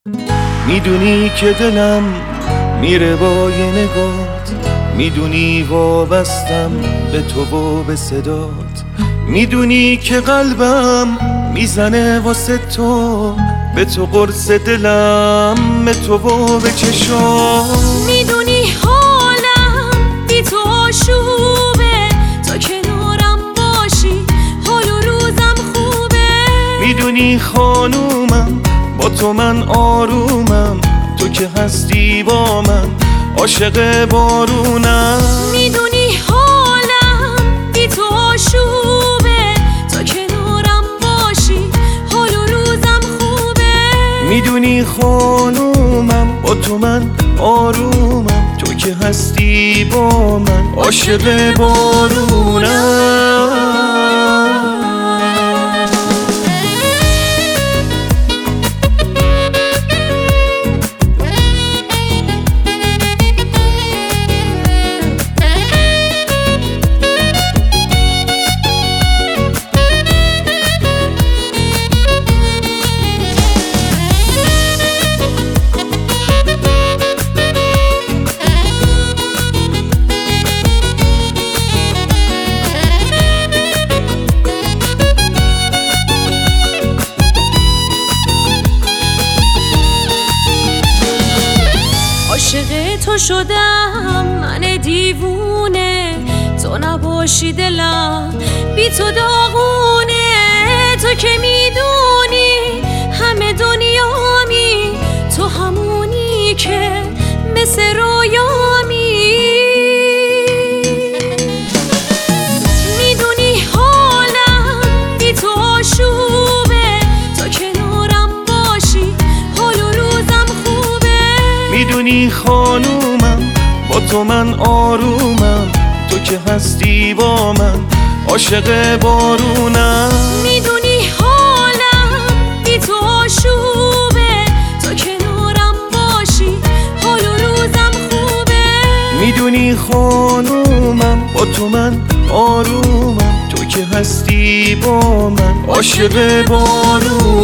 میدونی که دلم میره با یه نگات، میدونی وابستم به تو و به صدات، میدونی که قلبم میزنه واسه تو، به تو قرص دلم، به تو و به چشات. میدونی حالم بی تو آشوبه، تا کنارم باشی حال و روزم خوبه. میدونی خانومم با تو من آرومم، تو که هستی با من عاشق بارونم. میدونی حالم بی تو آشوبه، تا کنارم باشی حال و روزم خوبه. میدونی خانومم با تو من آرومم، تو که هستی با من عاشق بارونم. عاشق تو شدم من دیوونه، تو نباشی دلم بی تو داغونه. تو که میدونی همه دنیامی، تو همونی که مثل رویامی. میدونی حالم بی تو آشوبه، تا کنارم باشی حال و روزم خوبه. میدونی خانومم با تو من آرومم، تو که هستی با من عاشق بارونم. میدونی حالم بی تو آشوبه، تا کنارم باشی حال و روزم خوبه. میدونی خانومم با تو من آرومم، تو که هستی با من عاشق بارونم.